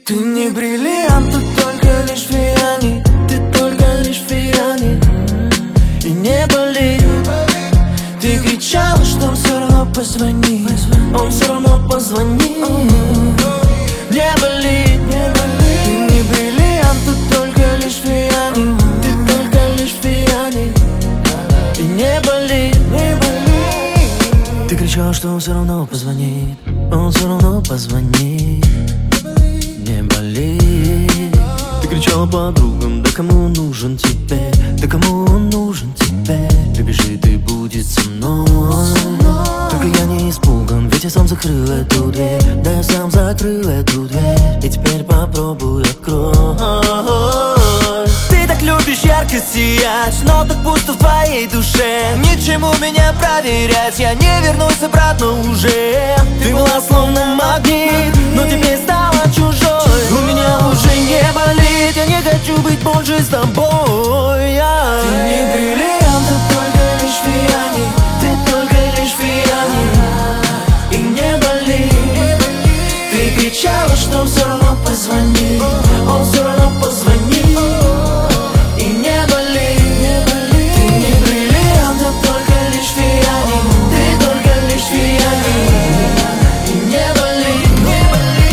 Ты не бриллиант, ты только лишь влияние. Ты только лишь влияние. И не болит. Ты кричала, что он все равно позвонит. Он все равно позвонит. Не болит, не болит. Ты не бриллиант, ты только лишь влияние. Ты только лишь влияние. И не болит, не болит. Ты кричала, что он все равно позвонит. Он все равно позвонит. Не болит. Ты кричала подругам, да кому он нужен теперь? Да кому он нужен теперь? Любишь и ты будет со мной. Только я не испуган, ведь я сам закрыл эту дверь. Да я сам закрыл эту дверь. И теперь попробуй открой. Ты так любишь ярко сиять, но так пусто в твоей душе. Ничему меня проверять, я не вернусь обратно уже. Ты была словно магнит, но теперь стала чужой. У меня уже не болит, я не хочу быть больше с тобой. Ты не бриллиант, ты только лишь влияние. Ты только лишь влияние. И не болит. Ты кричала, что он все равно позвонит. Он все равно позвонит. И не болит, не болит. Ты не бриллиант, ты только лишь влияние. Ты только лишь влияние. И не болит, не болит.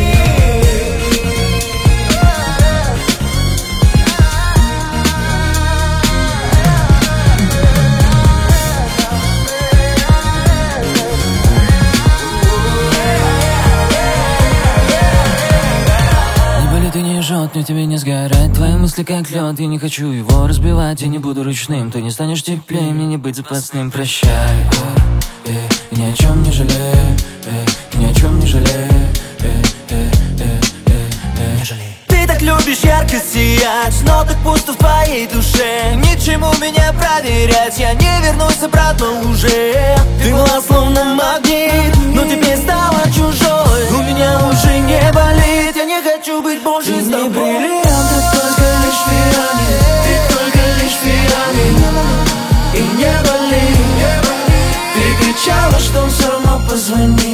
Ты не жжет, мне тебе не сгорать. Твои мысли как лед, я не хочу его разбивать. Я не буду ручным, ты не станешь теплее. Мне не быть запасным, прощай. Ни о чем не жалей, ни о чем не жалей. Ты так любишь ярко сиять, но так пусто в твоей душе. Ничему меня проверять, я не вернусь обратно уже. Ты была словно магнит, но теперь стала чужой. У меня уже не болит, я не хочу быть больше с тобой. Ты не бриллиант, ты только лишь влияние. Ты только лишь влияние. И не болит. Ты кричала, что он все равно позвонит.